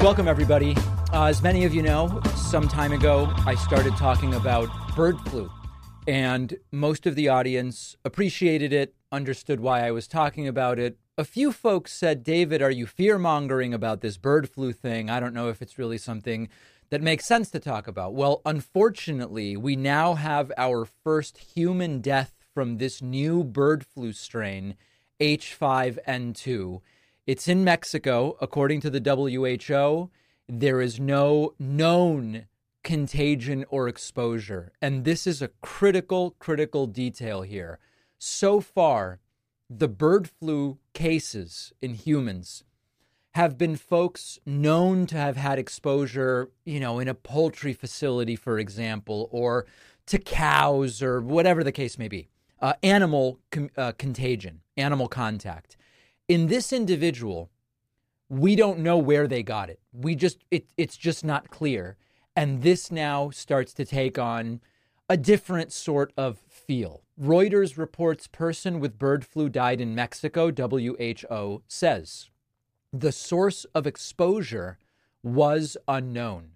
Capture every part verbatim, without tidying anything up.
Welcome, everybody. Uh, as many of you know, some time ago, I started talking about bird flu, and most of the audience appreciated it, understood why I was talking about it. A few folks said, David, are you fear-mongering about this bird flu thing? I don't know if it's really something that makes sense to talk about. Well, unfortunately, we now have our first human death from this new bird flu strain, H five N two. It's in Mexico, according to the W H O. There is no known contagion or exposure. And this is a critical, critical detail here. So far, the bird flu cases in humans have been folks known to have had exposure, you know, in a poultry facility, for example, or to cows or whatever the case may be. Uh, animal com- uh, contagion, animal contact. In this individual, we don't know where they got it. We just, it, it's just not clear. And this now starts to take on a different sort of feel. Reuters reports person with bird flu died in Mexico, W H O says. The source of exposure was unknown.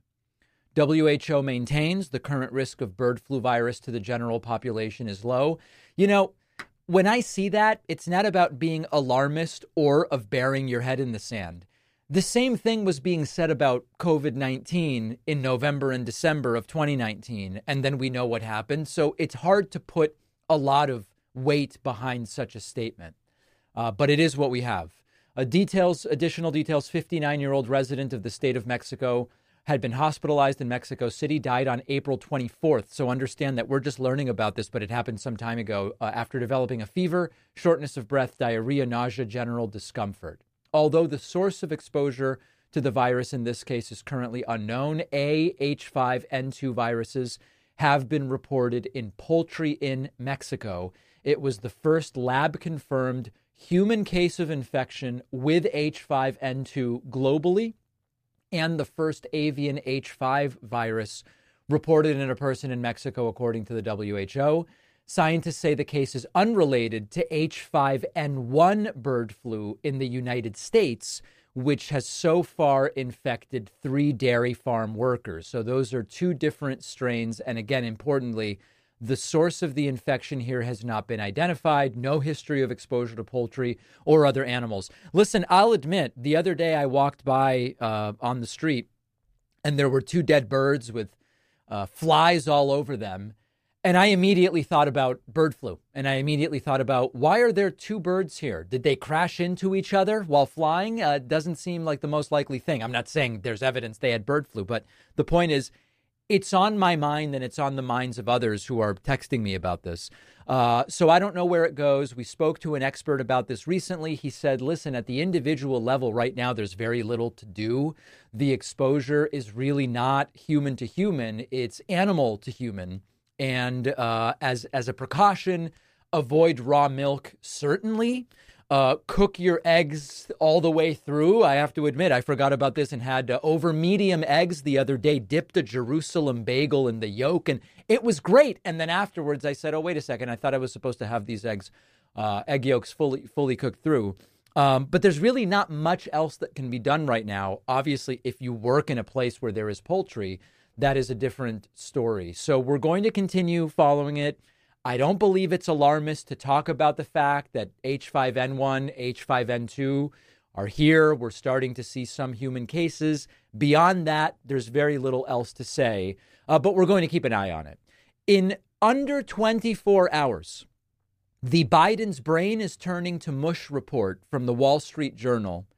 W H O maintains the current risk of bird flu virus to the general population is low. You know, when I see that, it's not about being alarmist or of burying your head in the sand. The same thing was being said about COVID nineteen in November and December of twenty nineteen, and then we know what happened. So it's hard to put a lot of weight behind such a statement, uh, but it is what we have. Uh, details, additional details, fifty-nine-year-old resident of the state of Mexico had been hospitalized in Mexico City, died on April twenty-fourth. So understand that we're just learning about this, but it happened some time ago uh, after developing a fever, shortness of breath, diarrhea, nausea, general discomfort. Although the source of exposure to the virus in this case is currently unknown, A H five N two viruses have been reported in poultry in Mexico. It was the first lab-confirmed human case of infection with H five N two globally, and the first avian H five virus reported in a person in Mexico, according to the W H O. Scientists say the case is unrelated to H five N one bird flu in the United States, which has so far infected three dairy farm workers. So those are two different strains. And again, importantly, the source of the infection here has not been identified. No history of exposure to poultry or other animals. Listen, I'll admit, the other day I walked by uh, on the street and there were two dead birds with uh, flies all over them. And I immediately thought about bird flu. And I immediately thought about, why are there two birds here? Did they crash into each other while flying? Uh, doesn't seem like the most likely thing. I'm not saying there's evidence they had bird flu, but the point is, it's on my mind and it's on the minds of others who are texting me about this. Uh, so I don't know where it goes. We spoke to an expert about this recently. He said, listen, at the individual level right now, there's very little to do. The exposure is really not human to human. It's animal to human. And uh, as, as a precaution, avoid raw milk, certainly. Uh, cook your eggs all the way through. I have to admit, I forgot about this and had uh, over medium eggs the other day, dipped a Jerusalem bagel in the yolk, and it was great. And then afterwards I said, oh, wait a second. I thought I was supposed to have these eggs, uh, egg yolks fully, fully cooked through. Um, but there's really not much else that can be done right now. Obviously, if you work in a place where there is poultry, that is a different story. So we're going to continue following it. I don't believe it's alarmist to talk about the fact that H five N one, H five N two are here. We're starting to see some human cases. Beyond that, there's very little else to say, uh, but we're going to keep an eye on it. In under twenty-four hours, the Biden's brain is turning to mush report from the Wall Street Journal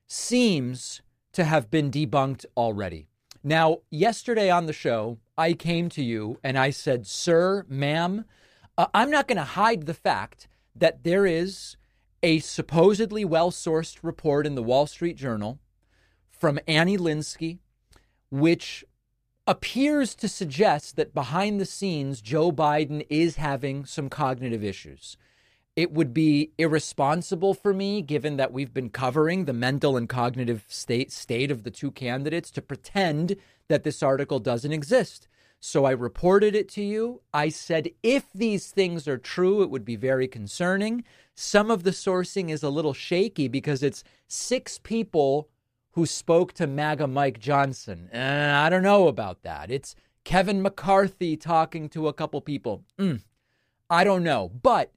seems to have been debunked already. Now, yesterday on the show, I came to you and I said, sir, ma'am, Uh, I'm not going to hide the fact that there is a supposedly well-sourced report in the Wall Street Journal from Annie Linsky, which appears to suggest that behind the scenes, Joe Biden is having some cognitive issues. It would be irresponsible for me, given that we've been covering the mental and cognitive state, state of the two candidates, to pretend that this article doesn't exist. So I reported it to you. I said, if these things are true, it would be very concerning. Some of the sourcing is a little shaky because it's six people who spoke to MAGA Mike Johnson. Uh, I don't know about that. It's Kevin McCarthy talking to a couple people. Mm, I don't know. But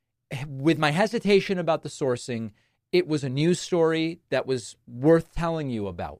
with my hesitation about the sourcing, it was a news story that was worth telling you about.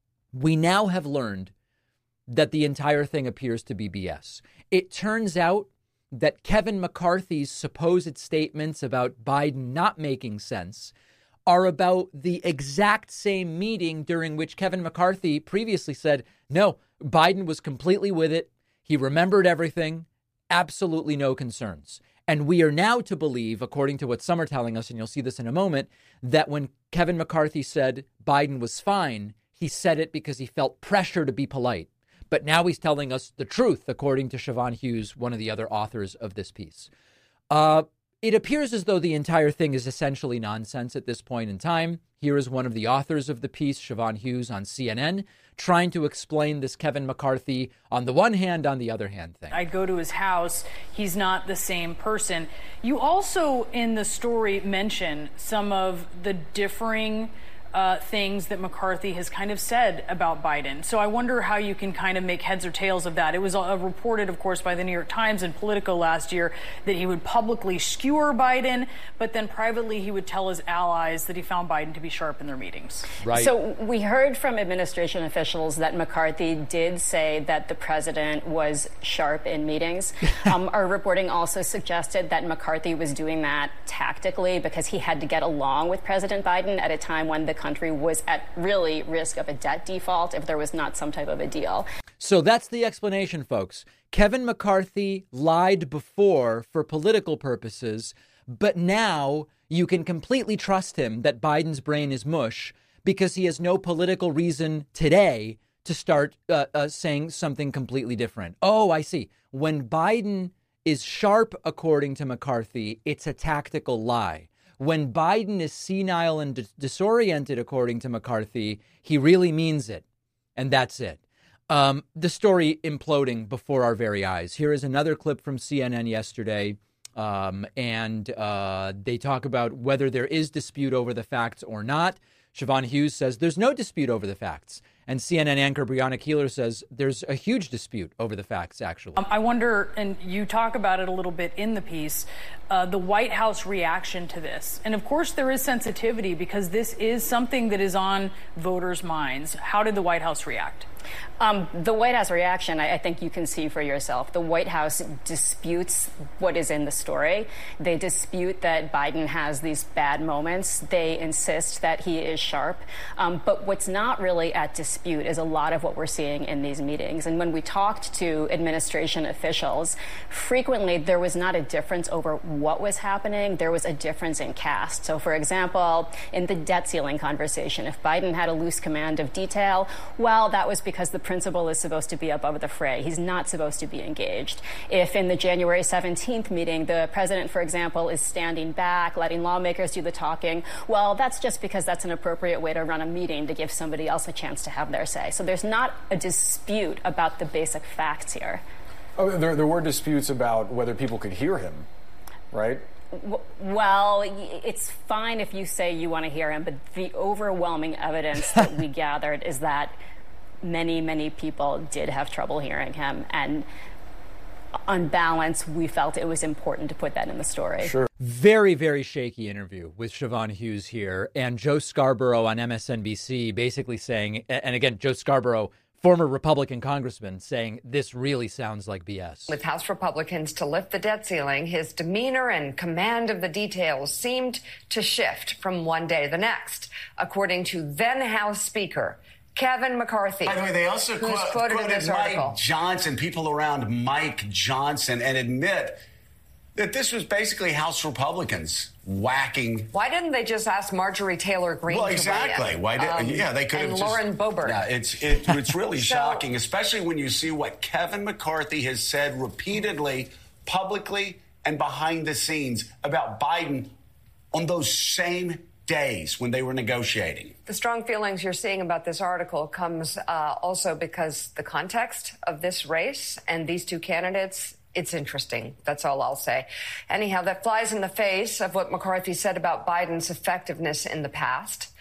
We now have learned that the entire thing appears to be B S. It turns out that Kevin McCarthy's supposed statements about Biden not making sense are about the exact same meeting during which Kevin McCarthy previously said, no, Biden was completely with it. He remembered everything. Absolutely no concerns. And we are now to believe, according to what some are telling us, and you'll see this in a moment, that when Kevin McCarthy said Biden was fine, he said it because he felt pressure to be polite. But now he's telling us the truth, according to Siobhan Hughes, one of the other authors of this piece. Uh, it appears as though the entire thing is essentially nonsense at this point in time. Here is one of the authors of the piece, Siobhan Hughes, on C N N, trying to explain this Kevin McCarthy on the one hand, on the other hand thing. I go to his house. He's not the same person. You also, in the story, mention some of the differing Uh, things that McCarthy has kind of said about Biden. So I wonder how you can kind of make heads or tails of that. It was uh, reported, of course, by the New York Times and Politico last year that he would publicly skewer Biden, but then privately he would tell his allies that he found Biden to be sharp in their meetings. Right. So we heard from administration officials that McCarthy did say that the president was sharp in meetings. um, our reporting also suggested that McCarthy was doing that tactically because he had to get along with President Biden at a time when the country was at really risk of a debt default if there was not some type of a deal. So that's the explanation, folks. Kevin McCarthy lied before for political purposes, but now you can completely trust him that Biden's brain is mush because he has no political reason today to start uh, uh, saying something completely different. Oh, I see. When Biden is sharp, according to McCarthy, it's a tactical lie. When Biden is senile and dis- disoriented, according to McCarthy, he really means it. And that's it. Um, the story imploding before our very eyes. Here is another clip from C N N yesterday. Um, and uh, they talk about whether there is dispute over the facts or not. Siobhan Hughes says there's no dispute over the facts. And C N N anchor Brianna Keilar says there's a huge dispute over the facts, actually. Um, I wonder, and you talk about it a little bit in the piece, uh, the White House reaction to this. And of course, there is sensitivity because this is something that is on voters' minds. How did the White House react? Um, the White House reaction, I, I think you can see for yourself. The White House disputes what is in the story. They dispute that Biden has these bad moments. They insist that he is sharp. Um, but what's not really at dispute is a lot of what we're seeing in these meetings. And when we talked to administration officials, frequently there was not a difference over what was happening. There was a difference in cast. So, for example, in the debt ceiling conversation, if Biden had a loose command of detail, well, that was because the principal is supposed to be above the fray. He's not supposed to be engaged. If in the January seventeenth meeting, the president, for example, is standing back, letting lawmakers do the talking, well, that's just because that's an appropriate way to run a meeting to give somebody else a chance to have their say. So there's not a dispute about the basic facts here. Oh, there, there were disputes about whether people could hear him, right? Well, it's fine if you say you want to hear him, but the overwhelming evidence that we gathered is that many, many people did have trouble hearing him. And on balance, we felt it was important to put that in the story. Sure. Very, very shaky interview with Siobhan Hughes here. And Joe Scarborough on M S N B C basically saying, and again, Joe Scarborough, former Republican congressman, saying this really sounds like B S. With House Republicans to lift the debt ceiling, his demeanor and command of the details seemed to shift from one day to the next, according to then House Speaker Kevin McCarthy. By the way, they also who's quote, quoted, quoted in this Mike article. Johnson, people around Mike Johnson, and admit that this was basically House Republicans whacking. Why didn't they just ask Marjorie Taylor Greene? Well, to exactly. weigh in? Why did? Um, yeah, they could have and just. Lauren Boebert. Yeah, it's it, it's really so, shocking, especially when you see what Kevin McCarthy has said repeatedly, publicly, and behind the scenes about Biden on those same days when they were negotiating. The strong feelings you're seeing about this article comes uh, also because the context of this race and these two candidates, it's interesting. That's all I'll say. Anyhow, that flies in the face of what McCarthy said about Biden's effectiveness in the past.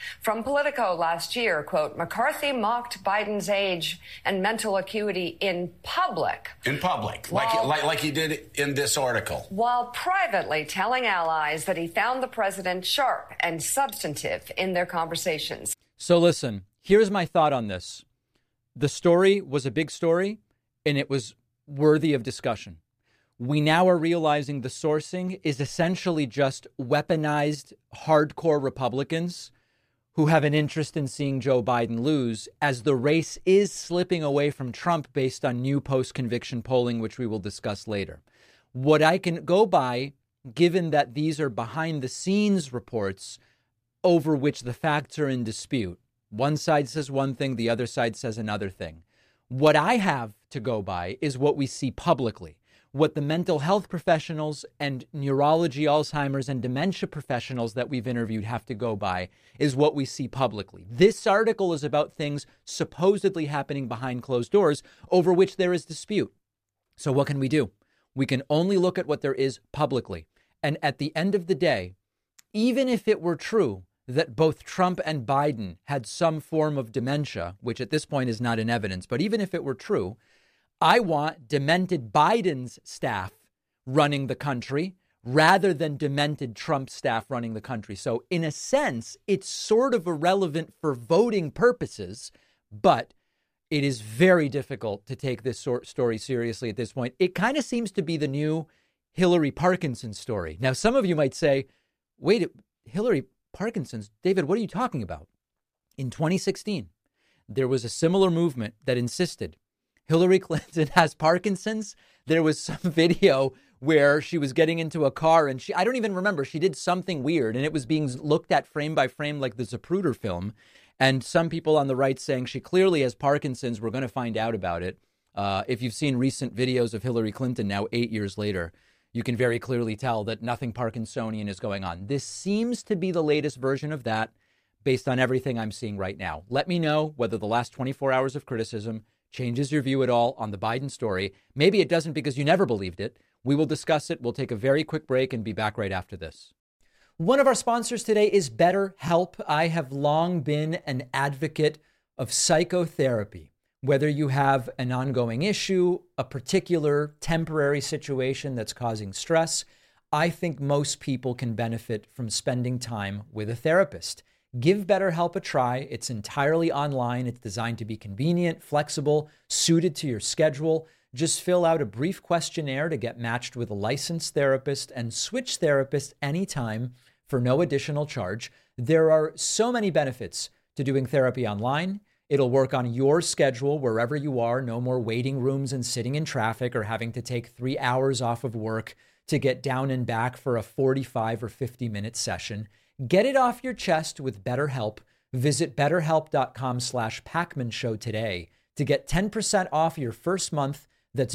From Politico last year, quote, McCarthy mocked Biden's age and mental acuity in public. In public, While, like, like, like he did in this article. While privately telling allies that he found the president sharp and substantive in their conversations. So listen, here's my thought on this. The story was a big story, and it was worthy of discussion. We now are realizing the sourcing is essentially just weaponized hardcore Republicans who have an interest in seeing Joe Biden lose, as the race is slipping away from Trump based on new post-conviction polling, which we will discuss later. What I can go by, given that these are behind-the-scenes reports over which the facts are in dispute. One side says one thing, the other side says another thing. What I have to go by is what we see publicly. What the mental health professionals and neurology, Alzheimer's, and dementia professionals that we've interviewed have to go by is what we see publicly. This article is about things supposedly happening behind closed doors over which there is dispute. So what can we do? We can only look at what there is publicly. And at the end of the day, even if it were true that both Trump and Biden had some form of dementia, which at this point is not in evidence, but even if it were true, I want demented Biden's staff running the country rather than demented Trump staff running the country. So in a sense, it's sort of irrelevant for voting purposes, but it is very difficult to take this sort story seriously at this point. It kind of seems to be the new Hillary Parkinson story. Now, some of you might say, wait, Hillary Parkinson's, David, what are you talking about? In twenty sixteen, there was a similar movement that insisted Hillary Clinton has Parkinson's. There was some video where she was getting into a car and she, I don't even remember, she did something weird and it was being looked at frame by frame like the Zapruder film. And some people on the right saying she clearly has Parkinson's. We're going to find out about it. Uh, if you've seen recent videos of Hillary Clinton now eight years later, you can very clearly tell that nothing Parkinsonian is going on. This seems to be the latest version of that based on everything I'm seeing right now. Let me know whether the last twenty-four hours of criticism changes your view at all on the Biden story. Maybe it doesn't because you never believed it. We will discuss it. We'll take a very quick break and be back right after this. One of our sponsors today is BetterHelp. I have long been an advocate of psychotherapy. Whether you have an ongoing issue, a particular temporary situation that's causing stress, I think most people can benefit from spending time with a therapist. Give BetterHelp a try. It's entirely online. It's designed to be convenient, flexible, suited to your schedule. Just fill out a brief questionnaire to get matched with a licensed therapist and switch therapists anytime for no additional charge. There are so many benefits to doing therapy online. It'll work on your schedule wherever you are. No more waiting rooms and sitting in traffic or having to take three hours off of work to get down and back for a forty-five or fifty minute session. Get it off your chest with BetterHelp. Visit betterhelp.com slash Pacman Show today to get ten percent off your first month. That's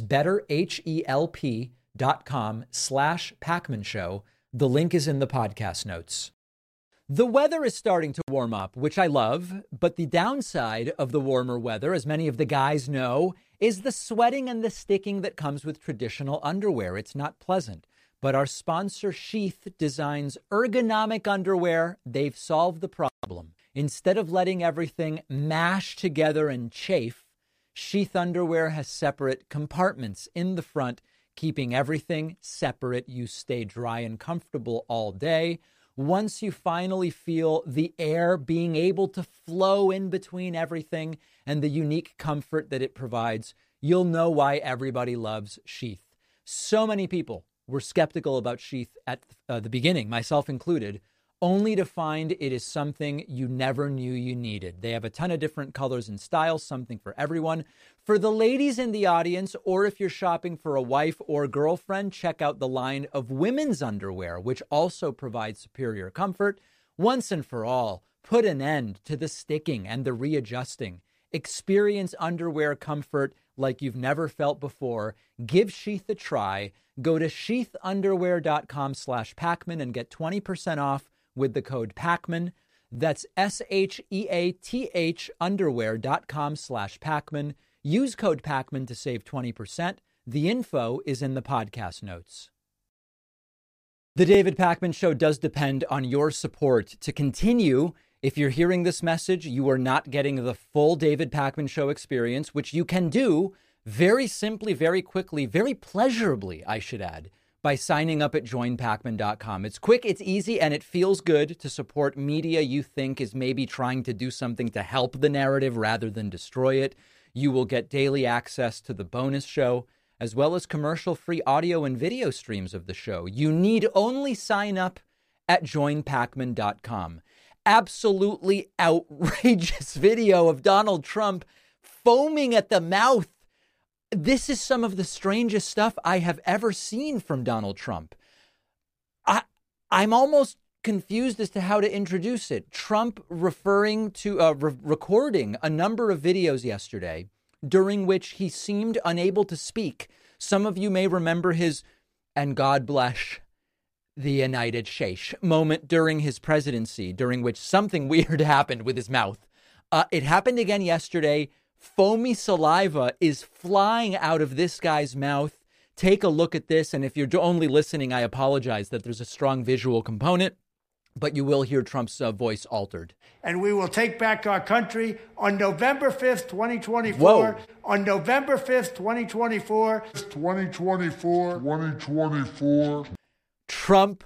betterhelp.com slash Pacman Show. The link is in the podcast notes. The weather is starting to warm up, which I love, but the downside of the warmer weather, as many of the guys know, is the sweating and the sticking that comes with traditional underwear. It's not pleasant. But our sponsor, Sheath, designs ergonomic underwear. They've solved the problem. Instead of letting everything mash together and chafe, Sheath underwear has separate compartments in the front, keeping everything separate. You stay dry and comfortable all day. Once you finally feel the air being able to flow in between everything and the unique comfort that it provides, you'll know why everybody loves Sheath. So many people were skeptical about Sheath at uh, the beginning, myself included, only to find it is something you never knew you needed. They have a ton of different colors and styles, something for everyone. For the ladies in the audience, or if you're shopping for a wife or girlfriend, check out the line of women's underwear, which also provides superior comfort. Once and for all, put an end to the sticking and the readjusting. Experience underwear comfort like you've never felt before. Give Sheath a try. Go to sheathunderwear.com slash Pacman and get twenty percent off with the code Pacman. That's S-H-E-A-T-H underwear.com slash Pacman. Use code Pacman to save twenty percent. The info is in the podcast notes. The David Pacman Show does depend on your support to continue. If you're hearing this message, you are not getting the full David Pakman Show experience, which you can do very simply, very quickly, very pleasurably, I should add, by signing up at join pakman dot com. It's quick, it's easy, and it feels good to support media you think is maybe trying to do something to help the narrative rather than destroy it. You will get daily access to the bonus show, as well as commercial-free audio and video streams of the show. You need only sign up at join pakman dot com. Absolutely outrageous video of Donald Trump foaming at the mouth. This is some of the strangest stuff I have ever seen from Donald Trump. I, I'm almost confused as to how to introduce it. Trump referring to, uh, re- recording a number of videos yesterday during which he seemed unable to speak. Some of you may remember his, and God bless the United States moment during his presidency, during which something weird happened with his mouth. Uh, it happened again yesterday. Foamy saliva is flying out of this guy's mouth. Take a look at this. And if you're only listening, I apologize that there's a strong visual component, but you will hear Trump's uh, voice altered. And we will take back our country on November fifth, twenty twenty-four. Whoa. On November fifth, twenty twenty-four. twenty twenty-four. twenty twenty-four. Trump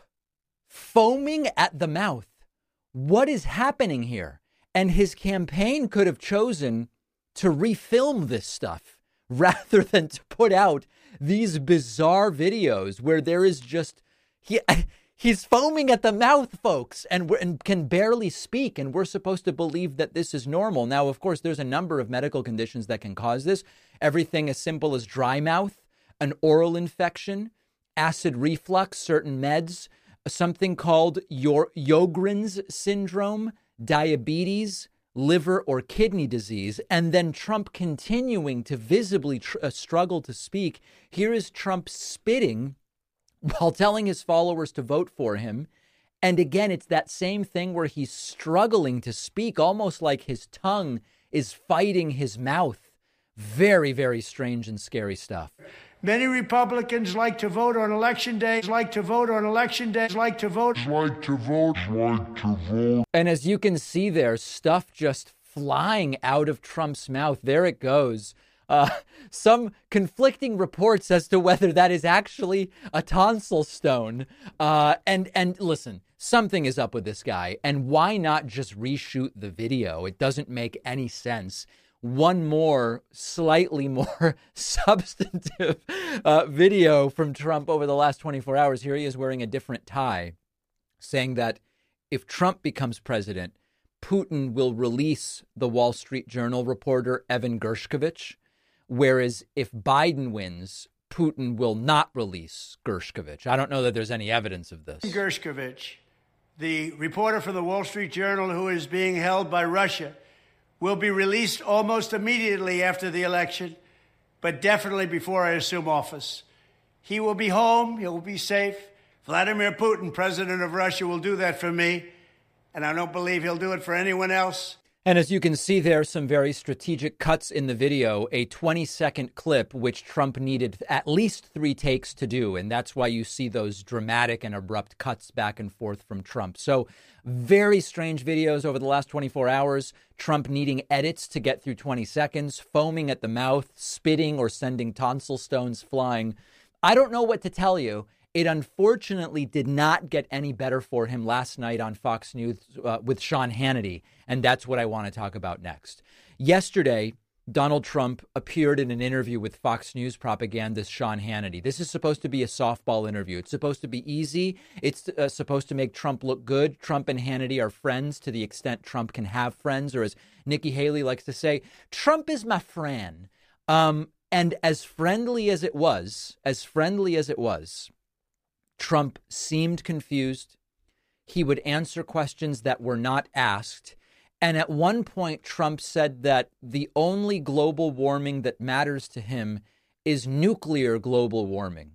foaming at the mouth. What is happening here? And his campaign could have chosen to refilm this stuff rather than to put out these bizarre videos where there is just he he's foaming at the mouth, folks, and, we're, and can barely speak. And we're supposed to believe that this is normal. Now, of course, there's a number of medical conditions that can cause this. Everything as simple as dry mouth, an oral infection, acid reflux, certain meds, something called your Sjogren's syndrome, diabetes, liver or kidney disease, and then Trump continuing to visibly tr- uh, struggle to speak. Here is Trump spitting while telling his followers to vote for him. And again, it's that same thing where he's struggling to speak, almost like his tongue is fighting his mouth. Very, very strange and scary stuff. Many Republicans like to vote on election day, like to vote on election day, like to vote, like to vote, like to vote. And as you can see there, stuff just flying out of Trump's mouth. There it goes. Uh, some conflicting reports as to whether that is actually a tonsil stone. Uh, and and listen, something is up with this guy. And why not just reshoot the video? It doesn't make any sense. One more, slightly more substantive uh, video from Trump over the last twenty-four hours. Here he is wearing a different tie, saying that if Trump becomes president, Putin will release the Wall Street Journal reporter Evan Gershkovich, whereas if Biden wins, Putin will not release Gershkovich. I don't know that there's any evidence of this. Gershkovich, the reporter for the Wall Street Journal who is being held by Russia, will be released almost immediately after the election, but definitely before I assume office. He will be home. He will be safe. Vladimir Putin, president of Russia, will do that for me, and I don't believe he'll do it for anyone else. And as you can see, there are some very strategic cuts in the video, a twenty-second clip, which Trump needed at least three takes to do. And that's why you see those dramatic and abrupt cuts back and forth from Trump. So very strange videos over the last twenty-four hours. Trump needing edits to get through twenty seconds, foaming at the mouth, spitting or sending tonsil stones flying. I don't know what to tell you. It unfortunately did not get any better for him last night on Fox News uh, with Sean Hannity, and that's what I want to talk about next. Yesterday, Donald Trump appeared in an interview with Fox News propagandist Sean Hannity. This is supposed to be a softball interview. It's supposed to be easy. It's uh, supposed to make Trump look good. Trump and Hannity are friends to the extent Trump can have friends, or as Nikki Haley likes to say, Trump is my friend. Um, and as friendly as it was, as friendly as it was, Trump seemed confused. He would answer questions that were not asked. And at one point, Trump said that the only global warming that matters to him is nuclear global warming.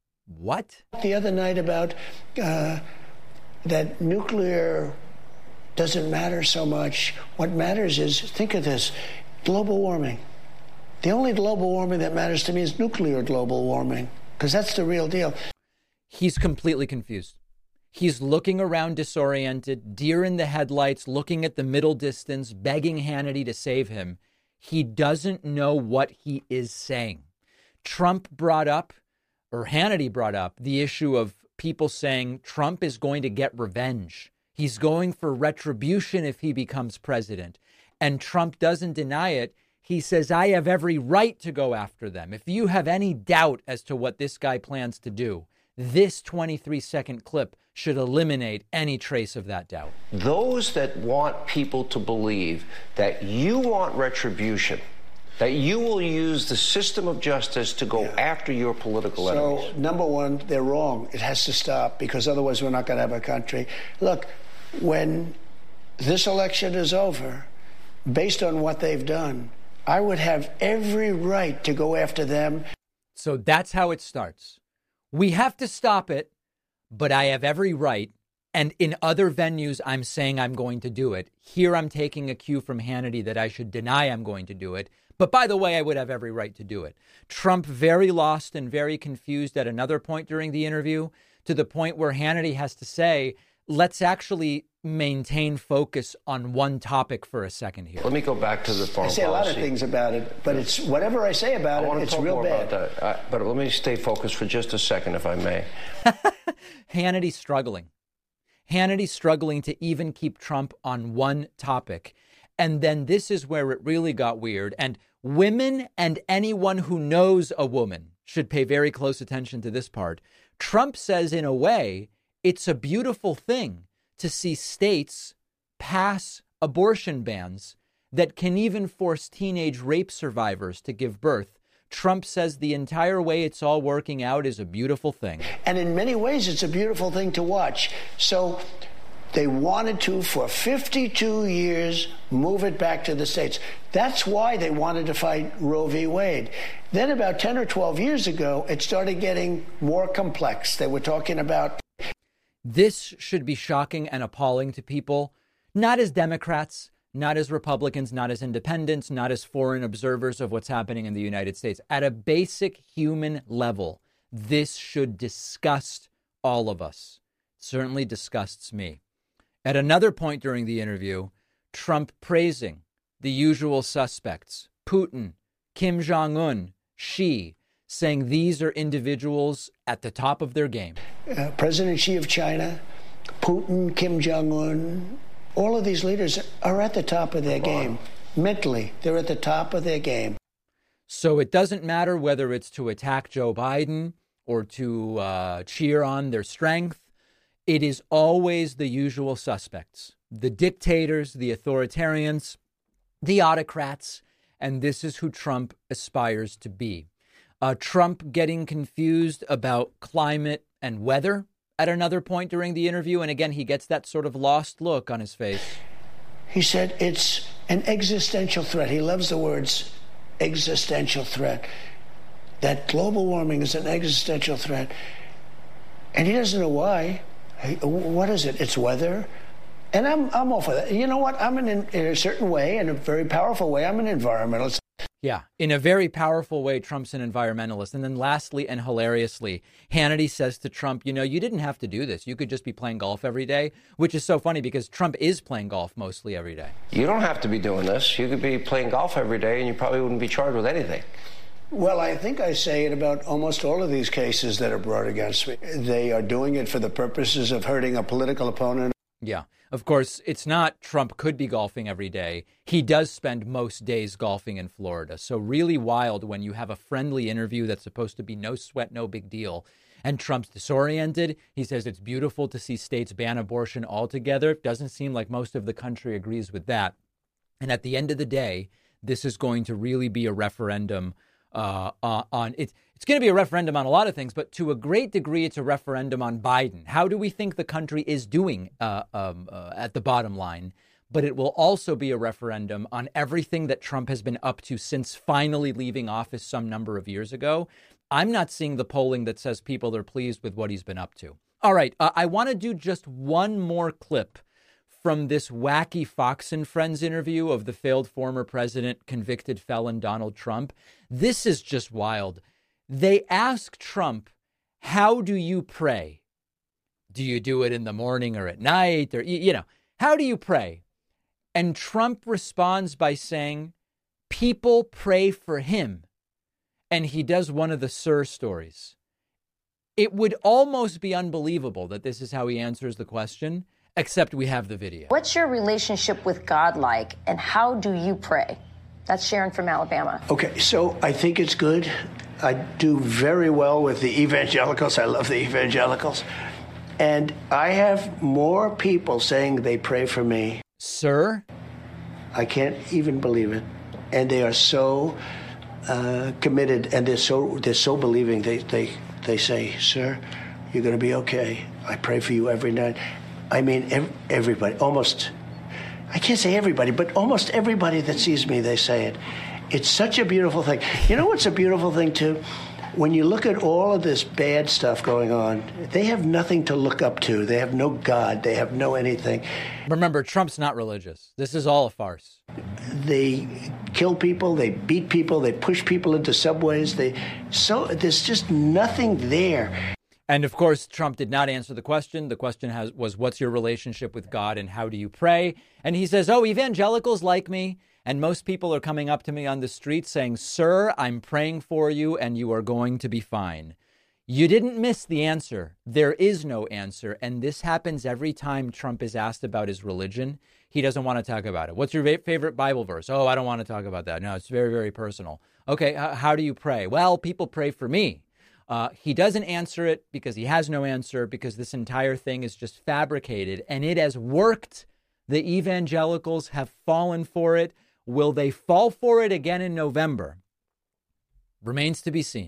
What? The other night about uh, that nuclear doesn't matter so much. What matters is, think of this, global warming. The only global warming that matters to me is nuclear global warming, because that's the real deal. He's completely confused. He's looking around disoriented, deer in the headlights, looking at the middle distance, begging Hannity to save him. He doesn't know what he is saying. Trump brought up, or Hannity brought up, the issue of people saying Trump is going to get revenge. He's going for retribution if he becomes president. And Trump doesn't deny it. He says, I have every right to go after them. If you have any doubt as to what this guy plans to do, this twenty-three second clip should eliminate any trace of that doubt. Those that want people to believe that you want retribution, that you will use the system of justice to go yeah. after your political so, enemies. So, number one, they're wrong. It has to stop, because otherwise we're not going to have a country. Look, when this election is over, based on what they've done, I would have every right to go after them. So that's how it starts. We have to stop it, but I have every right. And in other venues, I'm saying I'm going to do it. Here, I'm taking a cue from Hannity that I should deny I'm going to do it. But by the way, I would have every right to do it. Trump very lost and very confused at another point during the interview, to the point where Hannity has to say, let's actually maintain focus on one topic for a second here. Let me go back to the foreign policy. I say policy. a lot of things about it, but it's whatever I say about I it, it's talk real more bad. About that. Uh, but let me stay focused for just a second, if I may. Hannity's struggling. Hannity's struggling to even keep Trump on one topic. And then this is where it really got weird. And women and anyone who knows a woman should pay very close attention to this part. Trump says, in a way, it's a beautiful thing to see states pass abortion bans that can even force teenage rape survivors to give birth. Trump says the entire way it's all working out is a beautiful thing. And in many ways, it's a beautiful thing to watch. So they wanted to, for fifty-two years, move it back to the states. That's why they wanted to fight Roe v. Wade. Then about ten or twelve years ago, it started getting more complex. They were talking about... This should be shocking and appalling to people, not as Democrats, not as Republicans, not as independents, not as foreign observers of what's happening in the United States. At a basic human level, this should disgust all of us. It certainly disgusts me. At another point during the interview, Trump praising the usual suspects, Putin, Kim Jong-un, Xi, saying these are individuals at the top of their game. Uh, President Xi of China, Putin, Kim Jong-un, all of these leaders are at the top of their game. Mentally, they're at the top of their game. So it doesn't matter whether it's to attack Joe Biden or to uh, cheer on their strength. It is always the usual suspects, the dictators, the authoritarians, the autocrats, and this is who Trump aspires to be. Uh, Trump getting confused about climate and weather at another point during the interview. And again, he gets that sort of lost look on his face. He said it's an existential threat. He loves the words existential threat. That global warming is an existential threat. And he doesn't know why. What is it? It's weather. And I'm I'm all for that. You know what? I'm an, in a certain way, in a very powerful way, I'm an environmentalist. Yeah, in a very powerful way, Trump's an environmentalist. And then lastly and hilariously, Hannity says to Trump, you know, you didn't have to do this. You could just be playing golf every day, which is so funny because Trump is playing golf mostly every day. You don't have to be doing this. You could be playing golf every day and you probably wouldn't be charged with anything. Well, I think I say it about almost all of these cases that are brought against me. They are doing it for the purposes of hurting a political opponent. Yeah. Of course, it's not Trump could be golfing every day. He does spend most days golfing in Florida. So really wild when you have a friendly interview that's supposed to be no sweat, no big deal. And Trump's disoriented. He says it's beautiful to see states ban abortion altogether. It doesn't seem like most of the country agrees with that. And at the end of the day, this is going to really be a referendum uh, uh, on it. It's going to be a referendum on a lot of things, but to a great degree, it's a referendum on Biden. How do we think the country is doing uh, um, uh, at the bottom line? But it will also be a referendum on everything that Trump has been up to since finally leaving office some number of years ago. I'm not seeing the polling that says people are pleased with what he's been up to. All right, uh, I want to do just one more clip from this wacky Fox and Friends interview of the failed former president, convicted felon Donald Trump. This is just wild. They ask Trump, how do you pray? Do you do it in the morning or at night? Or, you know, how do you pray? And Trump responds by saying, people pray for him. And he does one of the Sir stories. It would almost be unbelievable that this is how he answers the question, except we have the video. What's your relationship with God like, and how do you pray? That's Sharon from Alabama. Okay, so I think it's good. I do very well with the evangelicals. I love the evangelicals. And I have more people saying they pray for me. Sir? I can't even believe it. And they are so uh, committed, and they're so they're so believing. They they they say, "Sir, you're going to be okay. I pray for you every night." I mean, ev- everybody, almost. I can't say everybody, but almost everybody that sees me, they say it. It's such a beautiful thing. You know what's a beautiful thing, too? When you look at all of this bad stuff going on, they have nothing to look up to. They have no God. They have no anything. Remember, Trump's not religious. This is all a farce. They kill people. They beat people. They push people into subways. They so there's just nothing there. And of course, Trump did not answer the question. The question has, was, what's your relationship with God and how do you pray? And he says, oh, evangelicals like me. And most people are coming up to me on the street saying, sir, I'm praying for you and you are going to be fine. You didn't miss the answer. There is no answer. And this happens every time Trump is asked about his religion. He doesn't want to talk about it. What's your favorite Bible verse? Oh, I don't want to talk about that. No, it's very, very personal. Okay, h- how do you pray? Well, people pray for me. Uh, he doesn't answer it because he has no answer, because this entire thing is just fabricated and it has worked. The evangelicals have fallen for it. Will they fall for it again in November? Remains to be seen.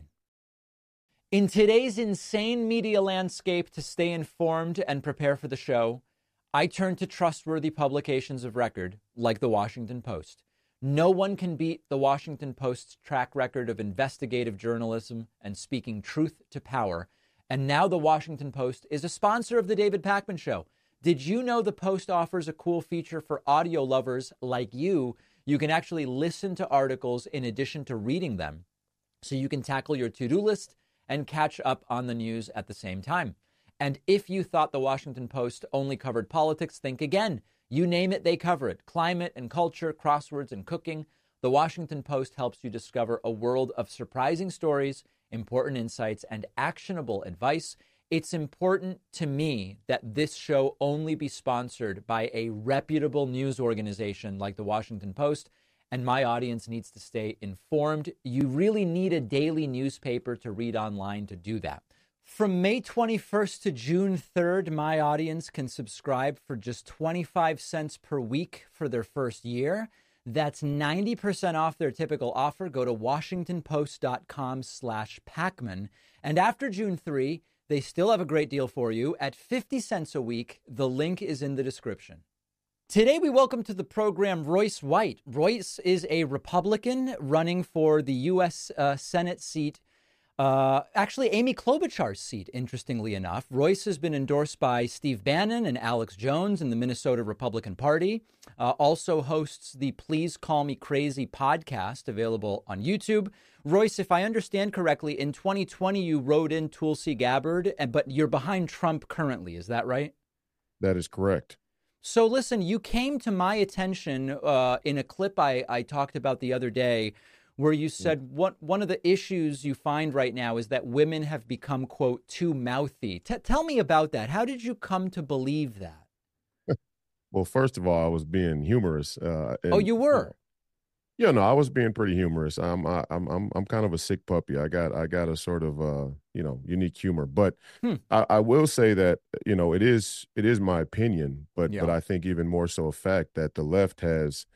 In today's insane media landscape, to stay informed and prepare for the show, I turn to trustworthy publications of record like The Washington Post. No one can beat The Washington Post's track record of investigative journalism and speaking truth to power. And now The Washington Post is a sponsor of The David Pakman Show. Did you know the Post offers a cool feature for audio lovers like you? You can actually listen to articles in addition to reading them, so you can tackle your to-do list and catch up on the news at the same time. And if you thought The Washington Post only covered politics, think again. You name it, they cover it. Climate and culture, crosswords and cooking. The Washington Post helps you discover a world of surprising stories, important insights, and actionable advice. It's important to me that this show only be sponsored by a reputable news organization like The Washington Post, and my audience needs to stay informed. You really need a daily newspaper to read online to do that. From May twenty-first to June third, my audience can subscribe for just twenty-five cents per week for their first year. That's ninety percent off their typical offer. Go to washingtonpost.com slash Pakman. And after June third, they still have a great deal for you at fifty cents a week. The link is in the description. Today, we welcome to the program Royce White. Royce is a Republican running for the U S Uh, Senate seat. Uh, actually, Amy Klobuchar's seat, interestingly enough. Royce has been endorsed by Steve Bannon and Alex Jones in the Minnesota Republican Party. Uh, also hosts the Please Call Me Crazy podcast, available on YouTube. Royce, if I understand correctly, in twenty twenty, you wrote in Tulsi Gabbard, but you're behind Trump currently. Is that right? That is correct. So listen, you came to my attention uh, in a clip I, I talked about the other day, where you said what one of the issues you find right now is that women have become, quote, too mouthy. T- tell me about that. How did you come to believe that? Well, first of all, I was being humorous. Uh, and, oh, you were? Yeah, no, I was being pretty humorous. I'm, I, I'm, I'm, I'm kind of a sick puppy. I got, I got a sort of, uh, you know, unique humor. But hmm. I, I will say that, you know, it is, it is my opinion. But, yeah. but I think even more so a fact that the left has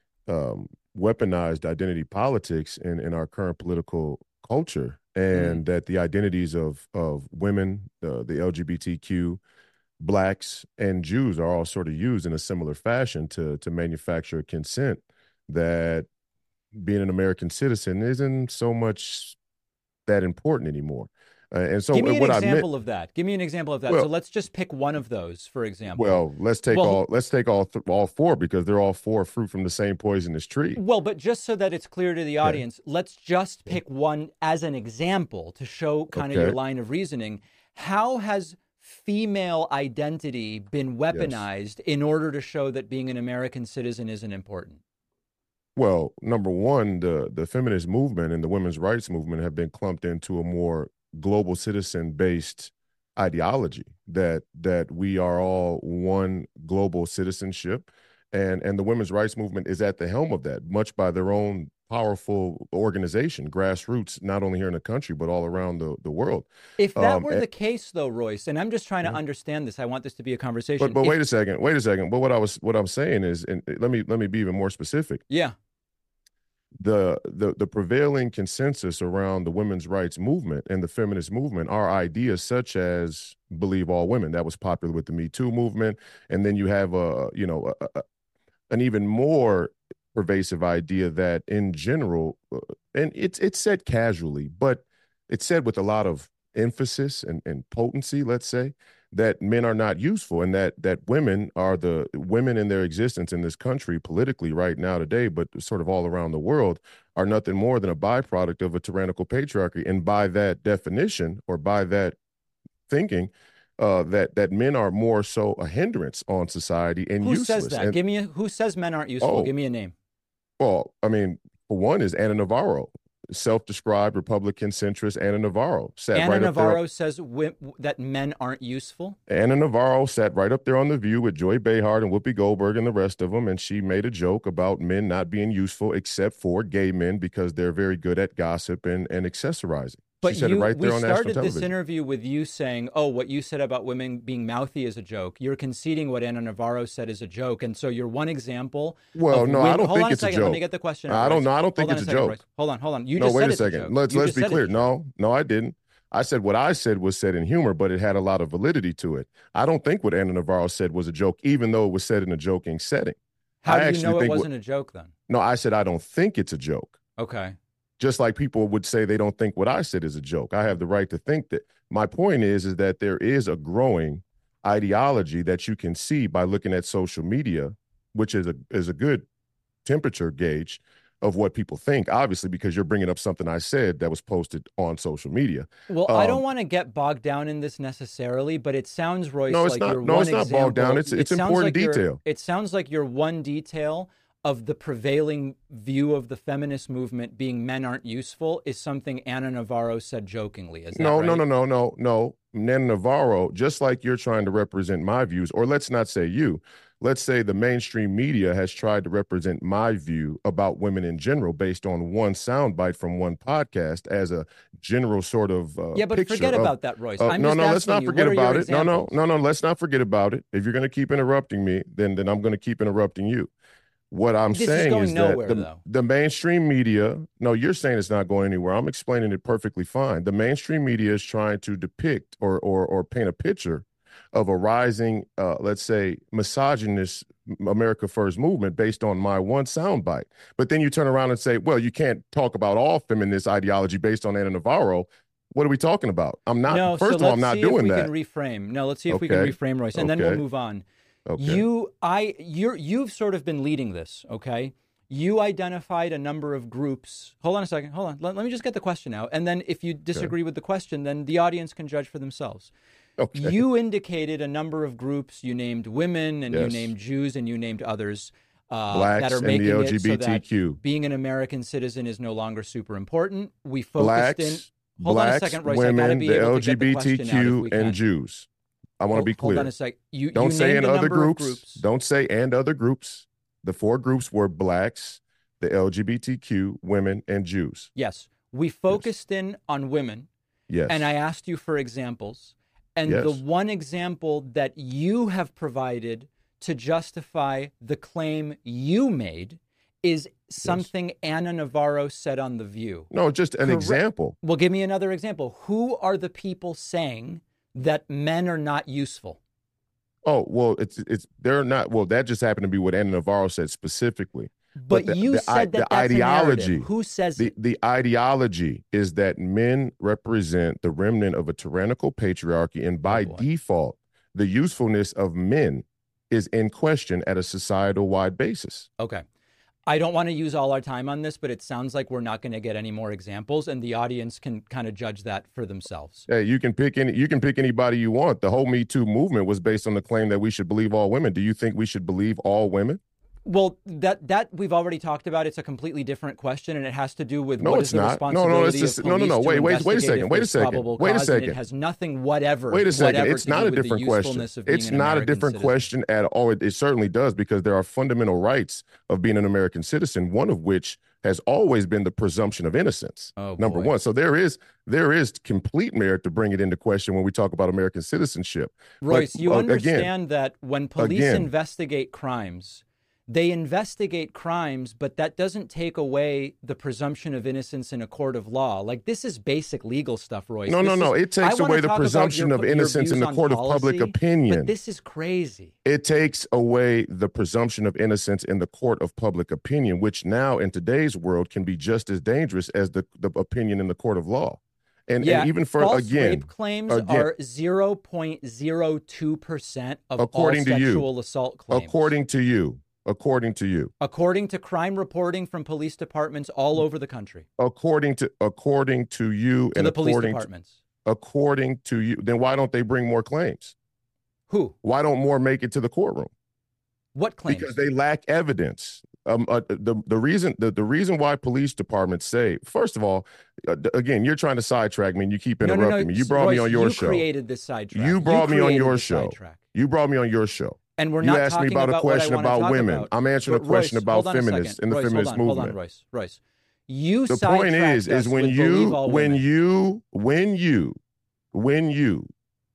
um, weaponized identity politics in, in our current political culture, and mm. that the identities of of women, uh, the L G B T Q, blacks, and Jews are all sort of used in a similar fashion to to manufacture consent. That being an American citizen isn't so much that important anymore. Uh, and so, give me an what example I meant, of that. Give me an example of that. Well, so let's just pick one of those, for example. Well, let's take well, all let's take all th- all four, because they're all four fruit from the same poisonous tree. Well, but just so that it's clear to the audience, yeah. let's just pick one as an example to show kind okay. of your line of reasoning. How has female identity been weaponized yes. in order to show that being an American citizen isn't important? Well, number one, the, the feminist movement and the women's rights movement have been clumped into a more global citizen-based ideology that that we are all one global citizenship, and and the women's rights movement is at the helm of that, much by their own powerful organization, grassroots, not only here in the country, but all around the, the world. If that um, were and, the case, though, Royce, and I'm just trying to yeah. understand this, I want this to be a conversation. But, but if, wait a second, wait a second. But what I was what I'm saying is, and let me let me be even more specific. Yeah. The, the the prevailing consensus around the women's rights movement and the feminist movement are ideas such as believe all women. That was popular with the Me Too movement. And then you have a, you know, a, a, an even more pervasive idea that in general, uh, and it's it's said casually, but it's said with a lot of emphasis and, and potency, let's say, that men are not useful, and that that women are the women in their existence in this country politically right now today, but sort of all around the world, are nothing more than a byproduct of a tyrannical patriarchy. And by that definition, or by that thinking, uh, that that men are more so a hindrance on society and who useless. Who says that? And, Give me a, who says men aren't useful? Oh, Give me a name. Well, I mean, for one is Ana Navarro. Self-described Republican centrist Ana Navarro sat Ana right Navarro up there. says w- that men aren't useful. Ana Navarro sat right up there on The View with Joy Behar and Whoopi Goldberg and the rest of them, and she made a joke about men not being useful except for gay men because they're very good at gossip and, and accessorizing. But she said you, it right there we on national started television. this interview with you saying, oh, what you said about women being mouthy is a joke. You're conceding what Ana Navarro said is a joke. And so you're one example. Well, of no, women... I don't hold think on it's a a second. joke. Let me get the question out, I don't Royce. know. I don't think hold it's a, a second, joke. Royce. Hold on, hold on. You no, just wait said a it's second. a joke. Let's you let's be clear. A no, no, I didn't. I said what I said was said in humor, but it had a lot of validity to it. I don't think what Ana Navarro said was a joke, even though it was said in a joking setting. How I do you know it wasn't what, a joke then? No, I said I don't think it's a joke. Okay. Just like people would say they don't think what I said is a joke. I have the right to think that. My point is, is that there is a growing ideology that you can see by looking at social media, which is a is a good temperature gauge of what people think, obviously, because you're bringing up something I said that was posted on social media. Well, um, I don't want to get bogged down in this necessarily, but it sounds, Royce, no, it's like not, you're no, one it's not example. bogged down. It's, it's it important like detail. It sounds like you're one detail of the prevailing view of the feminist movement being men aren't useful is something Ana Navarro said jokingly. Is that no, right? no, no, no, no, no. Ana Navarro, just like you're trying to represent my views, or let's not say you, let's say the mainstream media has tried to represent my view about women in general based on one soundbite from one podcast as a general sort of uh, yeah, but picture forget of, about that, Royce. Uh, I'm no, just no, asking let's not you, forget what are about your it. No, no, examples? no, no, let's not forget about it. If you're going to keep interrupting me, then then I'm going to keep interrupting you. What I'm this saying is, going is nowhere, that the, though. the mainstream media, no, you're saying it's not going anywhere. I'm explaining it perfectly fine. The mainstream media is trying to depict or or, or paint a picture of a rising, uh, let's say, misogynist America First movement based on my one soundbite. But then you turn around and say, well, you can't talk about all feminist ideology based on Ana Navarro. What are we talking about? I'm not, no, first so of all, I'm not doing that. that. We can reframe. No, let's see if okay. we can reframe, Royce, and okay. then we'll move on. Okay. You, I, you're, you've sort of been leading this, okay? You identified a number of groups. Hold on a second. Hold on. Let, let me just get the question out. And then if you disagree okay. with the question, then the audience can judge for themselves. Okay. You indicated a number of groups. You named women, and yes. you named Jews, and you named others uh, Blacks that are and making the L G B T Q. it so that being an American citizen is no longer super important. We focused Blacks, in. Hold blacks, on a second, Royce. women, I gotta be the able L to G get the B T question out if Q, we can. and Jews. I want to hold, be clear. Hold on a sec. You, Don't you say named in a other number of groups. groups. Don't say and other groups. The four groups were blacks, the L G B T Q, women, and Jews. Yes. We focused yes. in on women. Yes. And I asked you for examples. And yes. the one example that you have provided to justify the claim you made is something yes. Ana Navarro said on The View. No, just an Correct. example. Well, give me another example. Who are the people saying that men are not useful? Oh, well, it's it's they're not. Well, that just happened to be what Ana Navarro said specifically. But, but the, you the, said the, that the that's ideology. Who says the, it? The ideology is that men represent the remnant of a tyrannical patriarchy, and by oh default, the usefulness of men is in question at a societal-wide basis. Okay. I don't want to use all our time on this, but it sounds like we're not going to get any more examples, and the audience can kind of judge that for themselves. Hey, you can pick any. You can pick anybody you want. The whole Me Too movement was based on the claim that we should believe all women. Do you think we should believe all women? Well, that that we've already talked about. It's a completely different question, and it has to do with no, what it's is the not. responsibility no, no, it's just, of no, no, no. Wait, wait, wait a second. Wait a second. Wait a second. It has nothing whatever. Wait a second. Whatever It's not a different question. It's not a different question at all. It, it certainly does, because there are fundamental rights of being an American citizen, one of which has always been the presumption of innocence. Oh, number boy. one. So there is there is complete merit to bring it into question when we talk about American citizenship. Royce, but, you uh, understand again, that when police again, investigate crimes, they investigate crimes, but that doesn't take away the presumption of innocence in a court of law. Like, this is basic legal stuff, Royce. No, this no, no. Is, It takes away the presumption your, of innocence in the court policy, of public opinion. But this is crazy. It takes away the presumption of innocence in the court of public opinion, which now in today's world can be just as dangerous as the, the opinion in the court of law. And, yeah, and even for, false again, rape claims again, are zero point zero two percent of according all to sexual you, assault claims. According to you. According to you. According to crime reporting from police departments all over the country. According to according to you to and the police according departments. To, according to you, then why don't they bring more claims? Who? Why don't more make it to the courtroom? What claims? Because they lack evidence. Um, uh, the the reason the, the reason why police departments say, first of all, uh, again, you're trying to sidetrack me and you keep interrupting no, no, no. me. You brought Royce, me on your you show. You created this sidetrack. You brought you me on your this show. Sidetrack. You brought me on your show. And we're you not asked talking me about, about a question what I about women. About. I'm answering but a question Royce, about feminists in the Royce, feminist hold on, movement. Hold on, Royce. Royce. You the point is, is when you, when women. you, when you, when you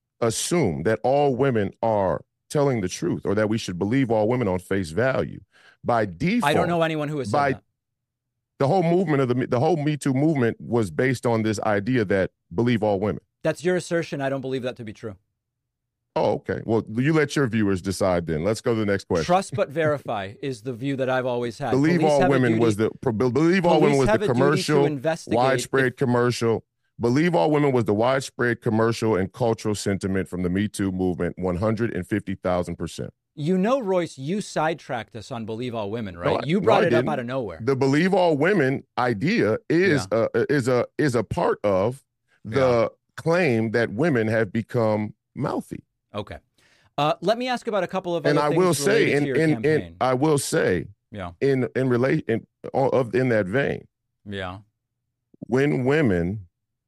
assume that all women are telling the truth, or that we should believe all women on face value, by default, I don't know anyone who has said by, that. The whole movement of the the whole Me Too movement was based on this idea that believe all women. That's your assertion. I don't believe that to be true. Oh, okay. Well, you let your viewers decide then. Let's go to the next question. Trust but verify is the view that I've always had. Believe Police all women duty, was the believe all women was the commercial, widespread if, commercial. Believe all women was the widespread commercial and cultural sentiment from the Me Too movement, one hundred fifty thousand percent. You know, Royce, you sidetracked us on Believe All Women, right? No, I, you brought no, it didn't. up out of nowhere. The Believe All Women idea is yeah. uh, is a is a part of the yeah. claim that women have become mouthy. Okay. Uh, let me ask about a couple of other and I things will say, in, to your in, campaign. in I will say, yeah, in in relate in of in that vein, yeah, when women,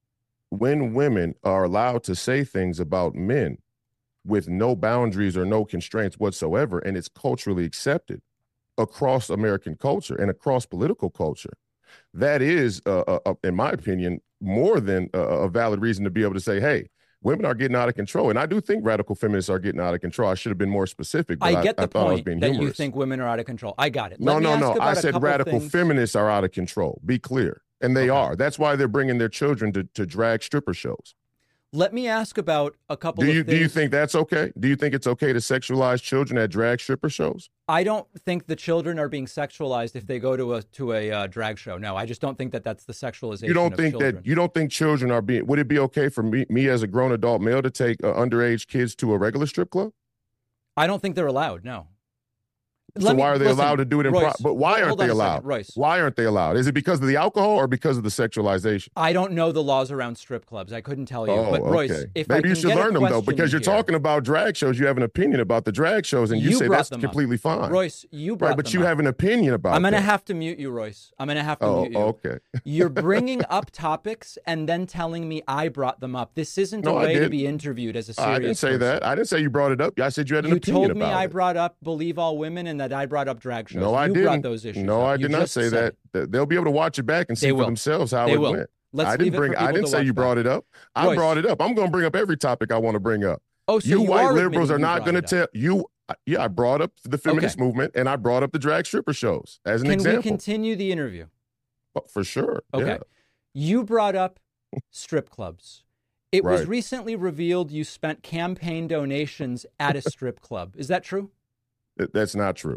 when women are allowed to say things about men with no boundaries or no constraints whatsoever, and it's culturally accepted across American culture and across political culture, that is, uh, uh, in my opinion, more than a, a valid reason to be able to say, hey, women are getting out of control. And I do think radical feminists are getting out of control. I should have been more specific, but I get I, the I thought I was point being that humorous. You think women are out of control. I got it. No, Let no, me no. ask about I a said couple radical things. feminists are out of control. Be clear. And they Okay. are. That's why they're bringing their children to, to drag stripper shows. Let me ask about a couple do of you, things. Do you think that's okay? Do you think it's okay to sexualize children at drag stripper shows? I don't think the children are being sexualized if they go to a to a uh, drag show. No, I just don't think that that's the sexualization You don't of think children. that you don't think children are being? Would it be okay for me, me as a grown adult male, to take uh, underage kids to a regular strip club? I don't think they're allowed. No. So Let why me, are they listen, allowed to do it in? Royce, Pro- but why hold aren't on they a second, allowed? Royce. Why aren't they allowed? Is it because of the alcohol or because of the sexualization? I don't know the laws around strip clubs. I couldn't tell you. Oh, but Royce, okay. if maybe I can you should get a learn them though, question because you're in here- talking about drag shows. You have an opinion about the drag shows, and you, You say brought that's them up. completely fine. Royce, you brought right, but them you up. have an opinion about. I'm going to that. have to mute you, Royce. I'm going to have to Oh, mute you. okay. You're bringing up topics and then telling me I brought them up. This isn't No, a I way to didn't. be interviewed as a serious I didn't say person. that. I didn't say you brought it up. I said you had an You opinion told me about I it. brought up Believe All Women and that I brought up drag shows. No, I you didn't. brought those issues No, up. I You did not just say said that. it. Th- They'll be able to watch it back and see They for will. themselves how They it will. went. Let's I didn't leave it bring. for I people didn't to say watch you brought back. it up. I Royce. brought it up. I'm going to bring up every topic I want to bring up. Oh, so you, you white are liberals are admitting you not brought going to it tell up. you. Yeah, I brought up the feminist Okay. movement and I brought up the drag stripper shows as an Can example. we continue the interview? Oh, for sure. Okay. Yeah. You brought up strip clubs. It was Right. recently revealed you spent campaign donations at a strip club. Is that true? Th- That's not true.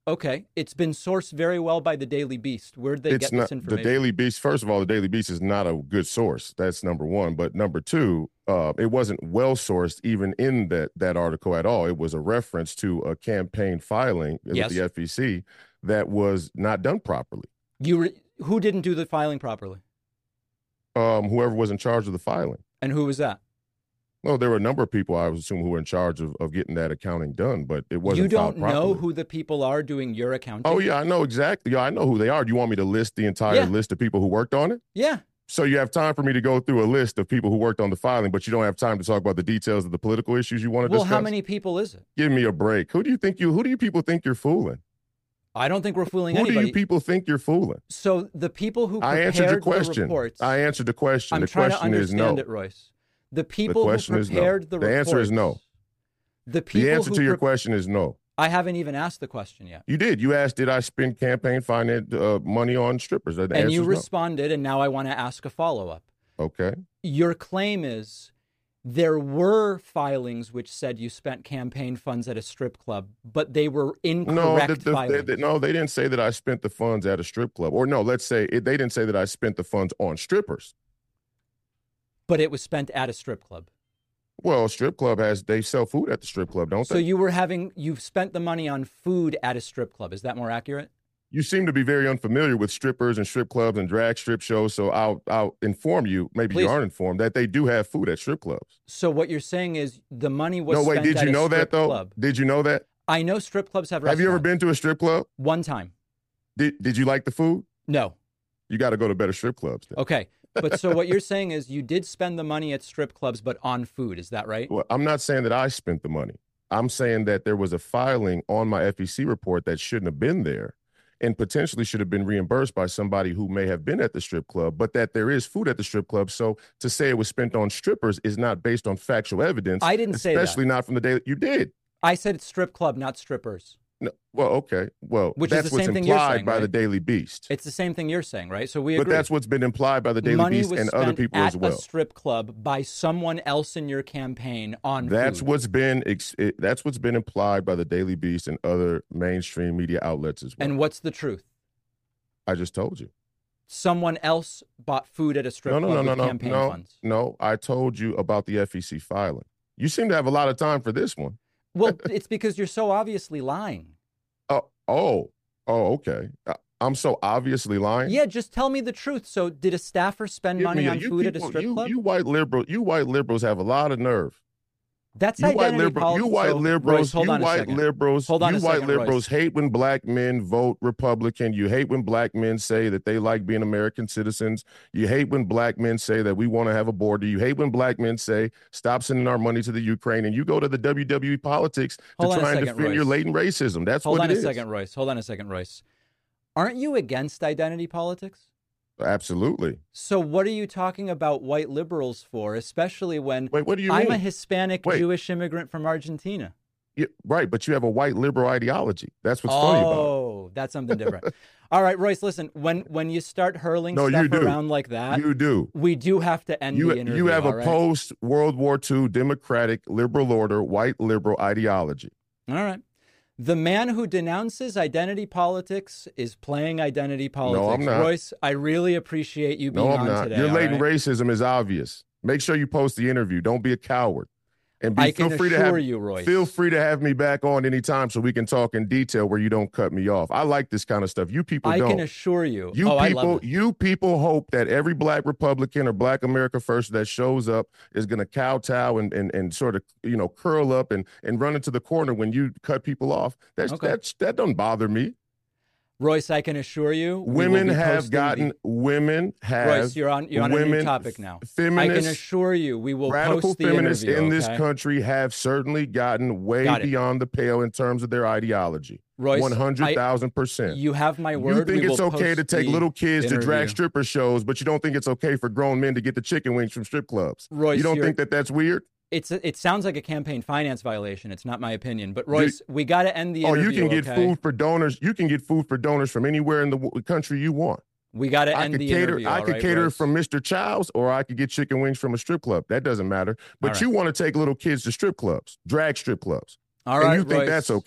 Okay. It's been sourced very well by the Daily Beast. Where'd they it's get not, this information? The Daily Beast, first of all, the Daily Beast is not a good source. That's number one. But number two, uh, it wasn't well sourced even in that, that article at all. It was a reference to a campaign filing Yes. with the F E C that was not done properly. You re- Who didn't do the filing properly? Um, whoever was in charge of the filing. And who was that? Well, there were a number of people, I would assume, who were in charge of, of getting that accounting done, but it wasn't You don't filed properly. know who the people are doing your accounting? Oh, yeah, I know exactly. Yeah, I know who they are. Do you want me to list the entire Yeah. list of people who worked on it? Yeah. So you have time for me to go through a list of people who worked on the filing, but you don't have time to talk about the details of the political issues you want to Well, discuss? how many people is it? Give me a break. Who do you think you, who do you people think you're fooling? I don't think we're fooling Who anybody. do you people think you're fooling? So the people who I prepared answered your the question. reports. I answered the question. I'm the trying question to is understand no. it, Royce. The people the question who is no. prepared the The reports. answer is no. The people The answer who to your pre- question is no. I haven't even asked the question yet. You did. You asked, did I spend campaign finance uh, money on strippers? The And answer you is no. responded, and now I want to ask a follow-up. Okay. Your claim is there were filings which said you spent campaign funds at a strip club, but they were incorrect No, the, the, filings. they, they, no, they didn't say that I spent the funds at a strip club. Or no, let's say it, they didn't say that I spent the funds on strippers. But it was spent at a strip club. Well, strip club has, they sell food at the strip club, don't So they? you were having, you've spent the money on food at a strip club. Is that more accurate? You seem to be very unfamiliar with strippers and strip clubs and drag strip shows. So I'll, I'll inform you, maybe Please. you aren't informed, that they do have food at strip clubs. So what you're saying is the money was No, wait, spent did at you a know that strip though? club. Did you know that? I know strip clubs have Have you ever restaurants. been to a strip club? One time. Did, did you like the food? No. You got to go to better strip clubs then. Okay. But so what you're saying is you did spend the money at strip clubs, but on food. Is that right? Well, I'm not saying that I spent the money. I'm saying that there was a filing on my F E C report that shouldn't have been there and potentially should have been reimbursed by somebody who may have been at the strip club, but that there is food at the strip club. So to say it was spent on strippers is not based on factual evidence. I didn't say that. Especially not from the day you did. I said strip club, not strippers. No, well, okay. Well, Which is that's the what's same thing you're implied saying, by right? the Daily Beast. It's the same thing you're saying, right? So we But agree. that's what's been implied by the Daily Money Beast was and other spent people at as well. a strip club by someone else in your campaign on That's food. what's been ex- it, that's what's been implied by the Daily Beast and other mainstream media outlets as well. And what's the truth? I just told you. Someone else bought food at a strip No, no, club no, no, with no, campaign no, funds. no. I told you about the F E C filing. You seem to have a lot of time for this one. Well, it's because you're so obviously lying. Oh, oh, oh, okay. I- I'm so obviously lying. Yeah, just tell me the truth. So did a staffer spend Give money me a- on you food at a people- strip you, club? You white liberal, you white liberals have a lot of nerve. That's You white identity liberal, politics. you white So, liberals, Royce, hold you on a white second. liberals, Hold on you a white second, liberals Royce. hate when black men vote Republican. You hate when black men say that they like being American citizens. You hate when black men say that we want to have a border. You hate when black men say stop sending our money to the Ukraine. And you go to the W W E politics Hold to on a try and second, defend your Royce. latent racism. That's Hold what on it a is. second, Royce. Hold on a second, Royce. Aren't you against identity politics? Absolutely. So what are you talking about white liberals for, especially when Wait, what do you I'm mean? a Hispanic Wait. Jewish immigrant from Argentina? Yeah, right, but you have a white liberal ideology. That's what's funny about it. Oh, that's something different. All right, Royce, listen, when when you start hurling No, stuff you do. around like that, You do. we do have to end You, the interview. you have a all right? post-World War Two democratic liberal order, white liberal ideology. All right. The man who denounces identity politics is playing identity politics. I'm not. Royce, I really appreciate you being No, I'm on not. today. Your all latent right? racism is obvious. Make sure you post the interview. Don't be a coward. And be, I can feel free to assure have, you, Royce. Feel free to have me back on anytime so we can talk in detail where you don't cut me off. I like this kind of stuff. You people I don't. can assure you. You oh, I people, love it. you people hope that every black Republican or black America First that shows up is going to kowtow and, and and sort of you know curl up and and run into the corner when you cut people off. That's Okay. that's that doesn't bother me. Royce, I can assure you. we will Women be have posting gotten the- women have Royce, you're on. You're on a women, new topic now. I Feminists, can assure you, we will radical post the feminists interview. in this okay? country have certainly gotten way Got it. beyond the pale in terms of their ideology. Royce, one hundred thousand percent. You have my You word. think we it's will okay to post take the little kids to drag interview. stripper shows, but you don't think it's okay for grown men to get the chicken wings from strip clubs? Royce, you don't you're- think that that's weird? It's a, it sounds like a campaign finance violation. It's not my opinion, but Royce, we got to end the Oh, interview. you can get okay? food for donors. You can get food for donors from anywhere in the w- country you want. We got to I end could the cater. interview. I all could right, cater Royce? from Mister Chow's, or I could get chicken wings from a strip club. That doesn't matter. But All right. you want to take little kids to strip clubs, drag strip clubs, All and right, you think Royce. that's okay?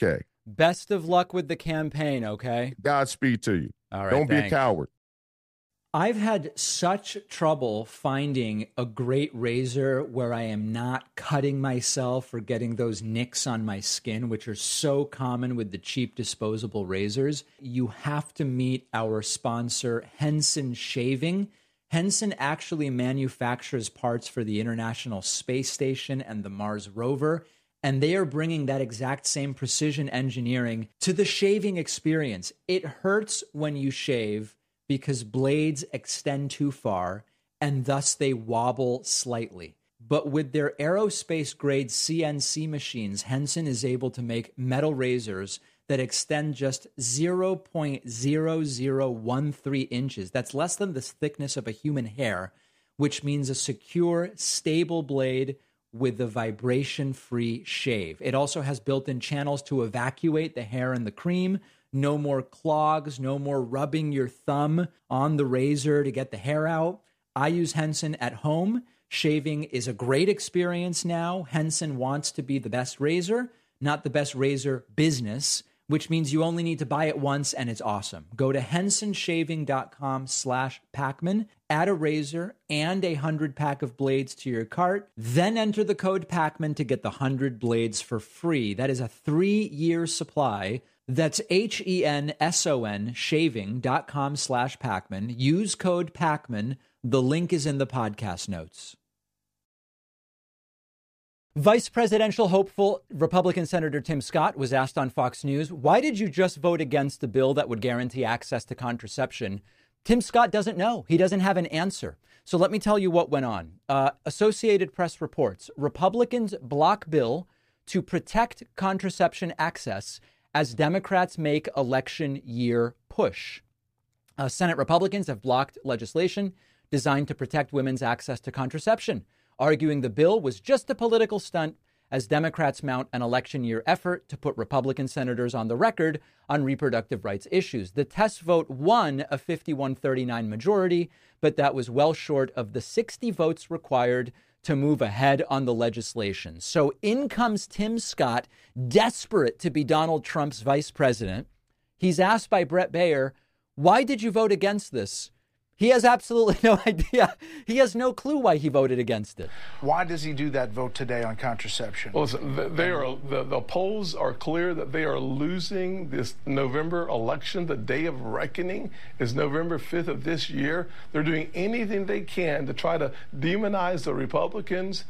Best of luck with the campaign, okay? Godspeed to you. All right, Don't thanks. be a coward. I've had such trouble finding a great razor where I am not cutting myself or getting those nicks on my skin, which are so common with the cheap disposable razors. You have to meet our sponsor, Henson Shaving. Henson actually manufactures parts for the International Space Station and the Mars rover, and they are bringing that exact same precision engineering to the shaving experience. It hurts when you shave because blades extend too far, and thus they wobble slightly. But with their aerospace-grade C N C machines, Henson is able to make metal razors that extend just zero point zero zero one three inches. That's less than the thickness of a human hair, which means a secure, stable blade with a vibration-free shave. It also has built-in channels to evacuate the hair and the cream. No more clogs, no more rubbing your thumb on the razor to get the hair out. I use Henson at home. Shaving is a great experience now. Henson wants to be the best razor, not the best razor business, which means you only need to buy it once and it's awesome. Go to hensonshaving.com slash Pacman, add a razor and a hundred pack of blades to your cart, then enter the code Pacman to get the hundred blades for free. That is a three-year supply. That's H-E-N-S-O-N shaving.com slash Pacman. Use code Pacman. The link is in the podcast notes. Vice presidential hopeful Republican Senator Tim Scott was asked on Fox News, why did you just vote against a bill that would guarantee access to contraception? Tim Scott doesn't know. He doesn't have an answer. So let me tell you what went on. Uh, Associated Press reports, Republicans block bill to protect contraception access as Democrats make election year push. Uh, Senate Republicans have blocked legislation designed to protect women's access to contraception, arguing the bill was just a political stunt as Democrats mount an election year effort to put Republican senators on the record on reproductive rights issues. The test vote won a fifty-one thirty-nine majority, but that was well short of the sixty votes required to move ahead on the legislation. So in comes Tim Scott, desperate to be Donald Trump's vice president. He's asked by Brett Baier, why did you vote against this? He has absolutely no idea. He has no clue why he voted against it. Why does he do that vote today on contraception? Well, listen, they are, the, the polls are clear that they are losing this November election. The day of reckoning is November fifth of this year. They're doing anything they can to try to demonize the Republicans.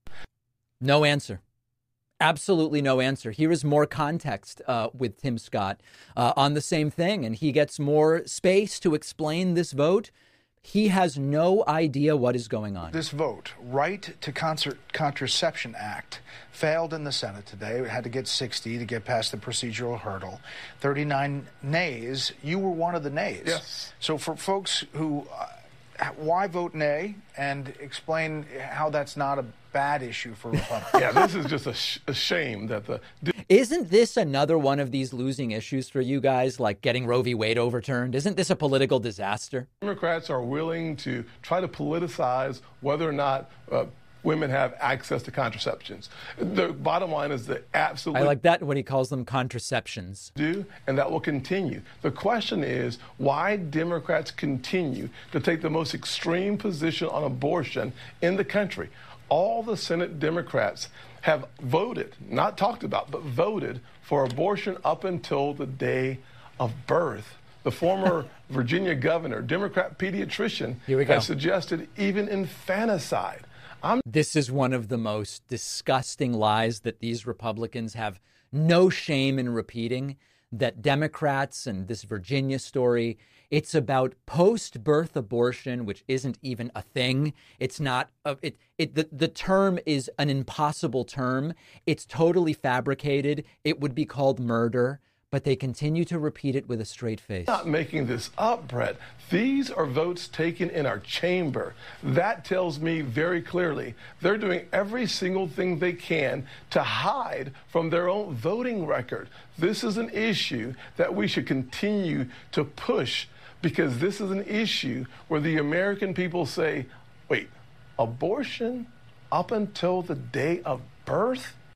No answer. Absolutely no answer. Here is more context uh, with Tim Scott uh, on the same thing, and he gets more space to explain this vote. He has no idea what is going on. This vote, Right to Concert Contraception Act, failed in the Senate today. It had to get sixty to get past the procedural hurdle. thirty-nine nays. You were one of the nays. Yes. So for folks who, uh, why vote nay, and explain how that's not a bad issue for Republicans. Yeah, this is just a, sh- a shame that the... Isn't this another one of these losing issues for you guys, like getting Roe v. Wade overturned? Isn't this a political disaster? Democrats are willing to try to politicize whether or not uh, women have access to contraceptions. The bottom line is that absolutely... I like that when he calls them contraceptions. ...do, and that will continue. The question is why Democrats continue to take the most extreme position on abortion in the country. All the Senate Democrats have voted, not talked about, but voted for abortion up until the day of birth. The former Virginia governor, Democrat pediatrician, Here we go. has suggested even infanticide. I'm- this is one of the most disgusting lies that these Republicans have no shame in repeating, that Democrats and this Virginia story, it's about post-birth abortion, which isn't even a thing. It's not, a, it, it, the, the term is an impossible term. It's totally fabricated. It would be called murder, but they continue to repeat it with a straight face. Not making this up, Brett. These are votes taken in our chamber. That tells me very clearly they're doing every single thing they can to hide from their own voting record. This is an issue that we should continue to push, because this is an issue where the American people say, wait, abortion up until the day of birth?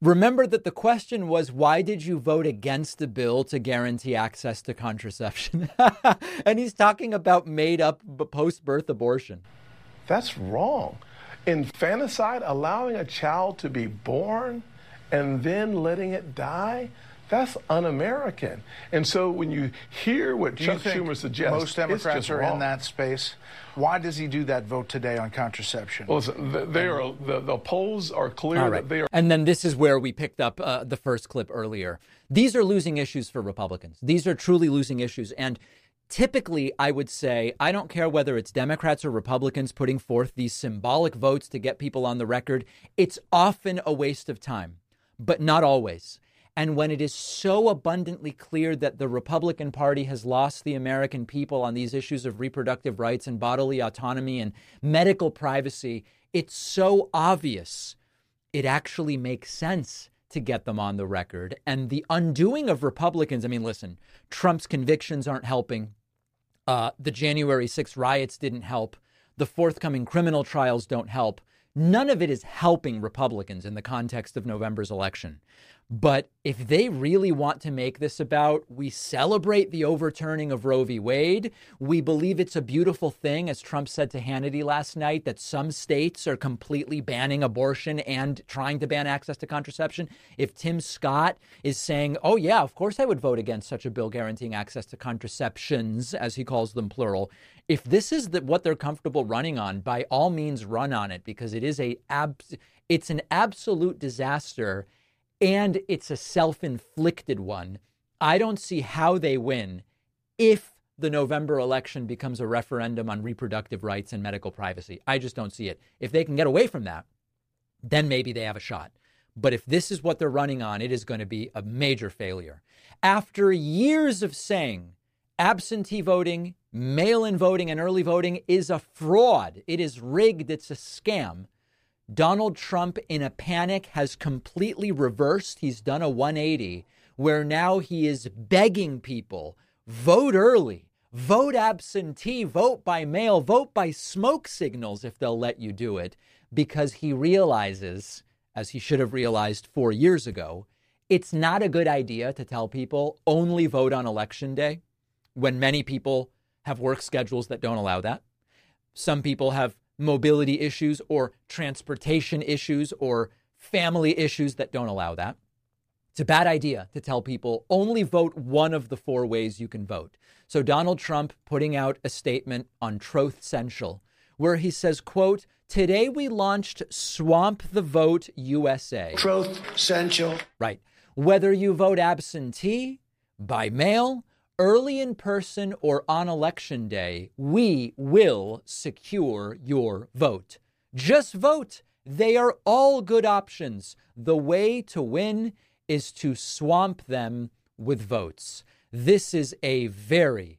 Remember that the question was, why did you vote against a bill to guarantee access to contraception? And he's talking about made up post-birth abortion. That's wrong. Infanticide, allowing a child to be born and then letting it die, that's un-American. And so when you hear what Do Chuck you think Schumer suggests, most Democrats it's just are wrong. in that space? Why does he do that vote today on contraception? Well, listen, they are, the, the polls are clear All right. that they are. And then this is where we picked up uh, the first clip earlier. These are losing issues for Republicans. These are truly losing issues. And typically, I would say, I don't care whether it's Democrats or Republicans putting forth these symbolic votes to get people on the record. It's often a waste of time, but not always. And when it is so abundantly clear that the Republican Party has lost the American people on these issues of reproductive rights and bodily autonomy and medical privacy, it's so obvious it actually makes sense to get them on the record. And the undoing of Republicans, I mean, listen, Trump's convictions aren't helping. Uh, the January sixth riots didn't help. The forthcoming criminal trials don't help. None of it is helping Republicans in the context of November's election. But if they really want to make this about, we celebrate the overturning of Roe v. Wade, we believe it's a beautiful thing, as Trump said to Hannity last night, that some states are completely banning abortion and trying to ban access to contraception. If Tim Scott is saying, oh, yeah, of course I would vote against such a bill guaranteeing access to contraceptions, as he calls them plural. If this is the, what they're comfortable running on, by all means run on it, because it is a ab- it's an absolute disaster. And it's a self-inflicted one. I don't see how they win if the November election becomes a referendum on reproductive rights and medical privacy. I just don't see it. If they can get away from that, then maybe they have a shot. But if this is what they're running on, it is going to be a major failure. After years of saying absentee voting, mail-in voting, and early voting is a fraud, it is rigged, it's a scam, Donald Trump, in a panic, has completely reversed. He's done a one eighty, where now he is begging people, vote early, vote absentee, vote by mail, vote by smoke signals if they'll let you do it, because he realizes, as he should have realized four years ago, it's not a good idea to tell people only vote on election day when many people have work schedules that don't allow that. Some people have mobility issues or transportation issues or family issues that don't allow that. It's a bad idea to tell people only vote one of the four ways you can vote. So Donald Trump putting out a statement on Truth Central where he says, quote, today we launched Swamp the Vote U S A. Truth Central. Right. Whether you vote absentee, by mail, early in person, or on election day, we will secure your vote. Just vote. They are all good options. The way to win is to swamp them with votes. This is a very,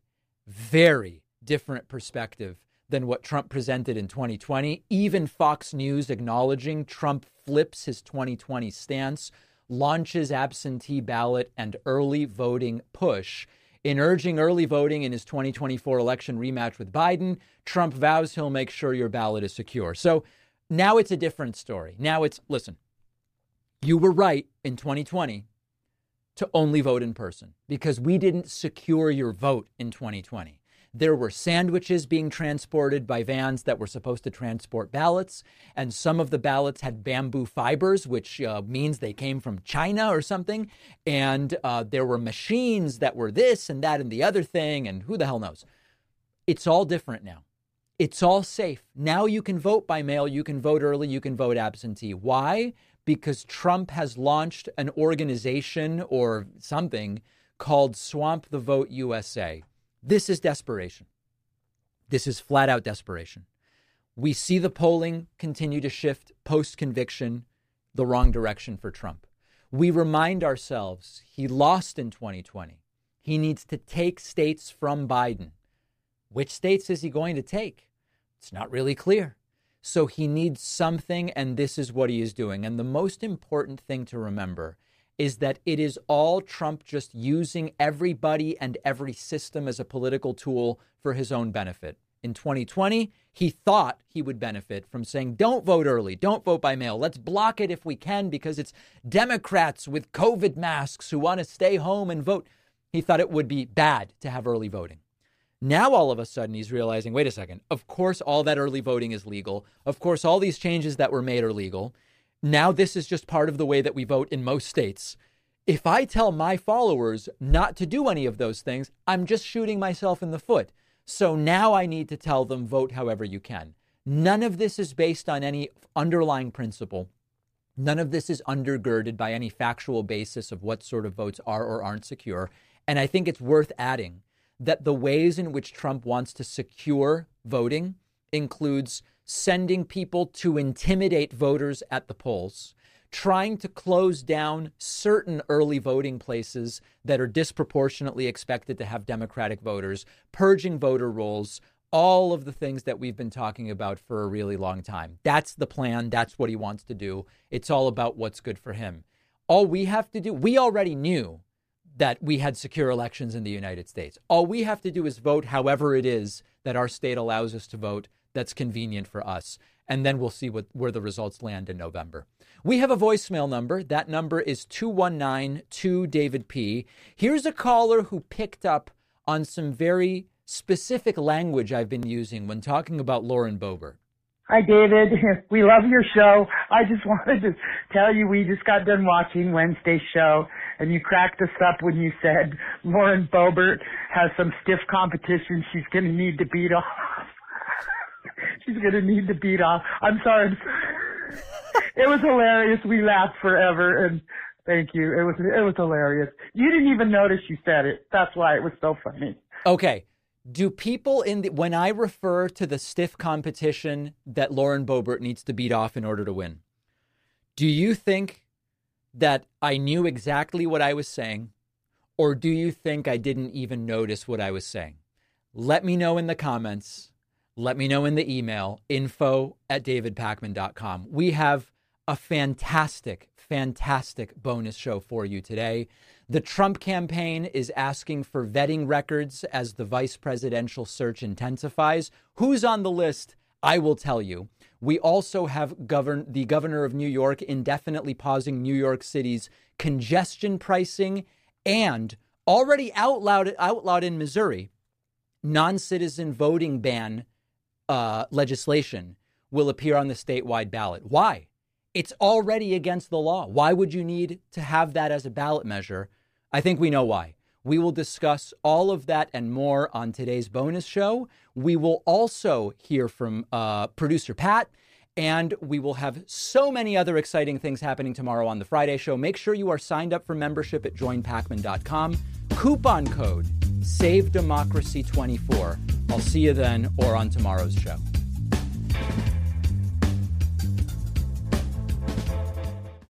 very different perspective than what Trump presented in twenty twenty. Even Fox News acknowledging Trump flips his twenty twenty stance, launches absentee ballot and early voting push. In urging early voting in his twenty twenty-four election rematch with Biden, Trump vows he'll make sure your ballot is secure. So now it's a different story. Now it's, listen, you were right in twenty twenty to only vote in person because we didn't secure your vote in twenty twenty. There were sandwiches being transported by vans that were supposed to transport ballots, and some of the ballots had bamboo fibers, which uh, means they came from China or something. And uh, there were machines that were this and that and the other thing, and who the hell knows? It's all different now. It's all safe. Now you can vote by mail, you can vote early, you can vote absentee. Why? Because Trump has launched an organization or something called Swamp the Vote U S A. This is desperation. This is flat out desperation. We see the polling continue to shift post-conviction the wrong direction for Trump. We remind ourselves he lost in twenty twenty. He needs to take states from Biden. Which states is he going to take? It's not really clear. So he needs something, and this is what he is doing. And the most important thing to remember is that it is all Trump just using everybody and every system as a political tool for his own benefit. In twenty twenty, he thought he would benefit from saying, don't vote early, don't vote by mail. Let's block it if we can because it's Democrats with COVID masks who want to stay home and vote. He thought it would be bad to have early voting. Now, all of a sudden, he's realizing, wait a second, of course, all that early voting is legal. Of course, all these changes that were made are legal. Now, this is just part of the way that we vote in most states. If I tell my followers not to do any of those things, I'm just shooting myself in the foot. So now I need to tell them, vote however you can. None of this is based on any underlying principle. None of this is undergirded by any factual basis of what sort of votes are or aren't secure. And I think it's worth adding that the ways in which Trump wants to secure voting includes sending people to intimidate voters at the polls, trying to close down certain early voting places that are disproportionately expected to have Democratic voters, purging voter rolls, all of the things that we've been talking about for a really long time. That's the plan. That's what he wants to do. It's all about what's good for him. All we have to do, we already knew that we had secure elections in the United States. All we have to do is vote however it is that our state allows us to vote that's convenient for us. And then we'll see what, where the results land in November. We have a voicemail number. That number is two one nine two David P. Here's a caller who picked up on some very specific language I've been using when talking about Lauren Boebert. Hi, David. We love your show. I just wanted to tell you we just got done watching Wednesday's show, and you cracked us up when you said Lauren Boebert has some stiff competition she's going to need to beat off. She's going to need to beat off. I'm sorry. It was hilarious. We laughed forever, and thank you. It was it was hilarious. You didn't even notice you said it. That's why it was so funny. Okay. Do people in the, when I refer to the stiff competition that Lauren Boebert needs to beat off in order to win, do you think that I knew exactly what I was saying, or do you think I didn't even notice what I was saying? Let me know in the comments. Let me know in the email, info at david pakman dot com. We have a fantastic, fantastic bonus show for you today. The Trump campaign is asking for vetting records as the vice presidential search intensifies. Who's on the list? I will tell you. We also have govern the governor of New York indefinitely pausing New York City's congestion pricing, and already outlawed, outlawed in Missouri, non-citizen voting ban uh, legislation will appear on the statewide ballot. Why? It's already against the law. Why would you need to have that as a ballot measure? I think we know why. We will discuss all of that and more on today's bonus show. We will also hear from uh, producer Pat, and we will have so many other exciting things happening tomorrow on the Friday show. Make sure you are signed up for membership at join pakman dot com. Coupon code save democracy twenty-four. I'll see you then or on tomorrow's show.